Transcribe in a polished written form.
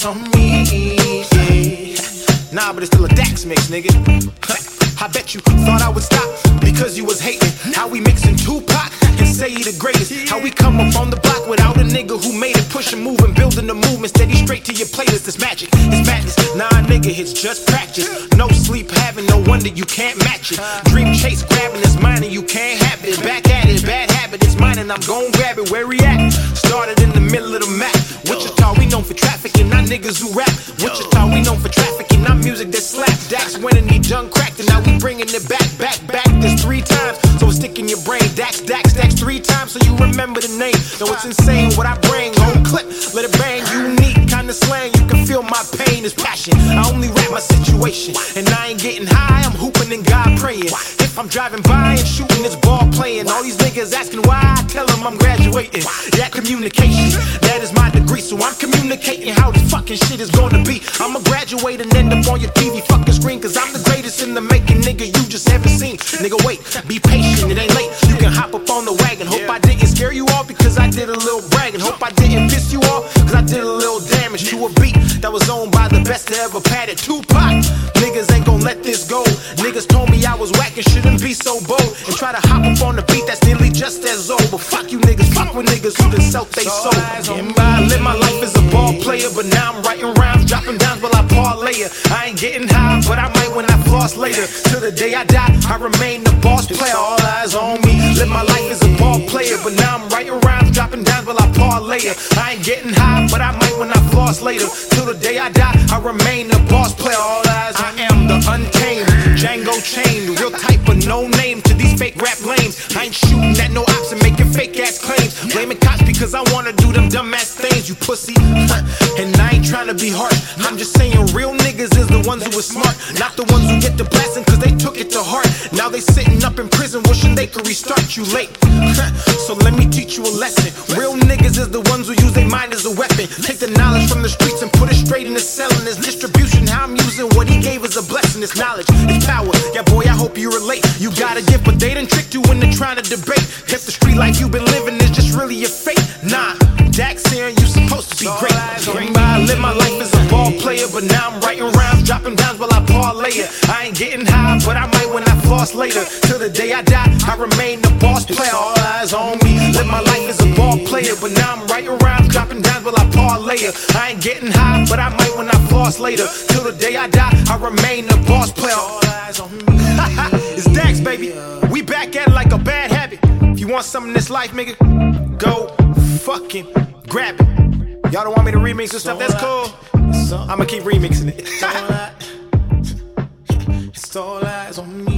eyes on me, yeah. Nah, but it's still a Dax mix, nigga. I bet you thought I would stop because you was hating how we mixin' Tupac and say he the greatest. How we come up on the block without a nigga who made it, pushing, moving, building the movement, steady straight to your playlist. It's magic, it's madness. Nah, nigga, it's just practice. No sleep having, no wonder you can't match it. Dream chase, grabbing, it's mine and you can't have it. Back at it, bad habit, it's mine and I'm gon' grab it. Where we at? Started in the middle of the map. Wichita, we known for trafficking, not niggas who rap. Wichita, we known for trafficking, not music that slap. Dax winning, he done cracked, and now we bringing it back. This 3 times, so it's stick in your brain. Dax 3 times, so you remember the name. Now it's insane what I bring. Whole clip, let it bang. Unique kind of slang, you can feel my pain is passion. I only rap my situation, and I ain't getting high. I'm hooping and God praying. If I'm driving by and shooting this ball playing, all these niggas asking why, I tell them I'm graduating. Yeah, communication, that is my degree, so I'm communicating how this fucking shit is gonna be. I'ma graduate and end up on your TV fucking screen, cause I'm the greatest in the making, nigga, you just haven't seen. Nigga, wait, be patient, it ain't late. You can hop up on the wagon. Hope I didn't scare you off because I did a little bragging. Hope I didn't piss you off because I did a little damage to a beat that was owned by the best that ever padded. Tupac, niggas ain't gon' let this go. Niggas told me I was whack and shouldn't be so bold and try to hop up on the beat that's nearly just as old. But fuck you niggas, fuck with niggas who done sell they soul. Getting by, live my life as a ball player, but now I'm writing rhymes, dropping downs while I parlay it. I ain't getting high, but I might when I floss later. Till the day I die, I remain the boss player. All eyes on me. Live my life as a ball player, but now I'm writing rhymes, dropping downs while I parlay it. I ain't getting high, but I might when I floss later. Till the day I die, I remain the boss player. All eyes on me. I am the untamed, Django chained, real type of no name to these fake rap lames. I ain't shooting at no ops and making fake ass claims. Blaming cops because I wanna do them dumb ass things, you pussy. And I ain't trying to be harsh. I'm just saying real niggas is the ones who are smart, not the ones who get the blessing cause they took it to heart. Now they sitting up in prison wishing they could restart you late. So let me teach you a lesson. Real niggas is the ones who use their mind as a weapon. Take the knowledge from the streets and put it straight into selling. This distribution, how I'm using what he gave is a blessing. It's knowledge, it's power. Yeah boy, I hope you relate. You gotta give, but they done tricked you into trying to debate if the street life you've been living is just really your fate. Nah, Dax here and you supposed to be great. I live my life as a ball player, but now I'm writing rhymes, dropping downs while I parlay it. I ain't getting high, but I might when I floss later. Till the day I die, I remain the boss player. All eyes on me. Live my life as a ball player, but now I'm writing rhymes, dropping downs while I parlay it. I ain't getting high, but I might when I floss later. Till the day I die, I remain the boss player. All eyes on me. It's Dax, baby. We back at it like a bad habit. If you want something in this life, nigga, go fucking grab it. Y'all don't want me to remix this stuff? That's cool. I'ma keep remixing it. It's all eyes on me.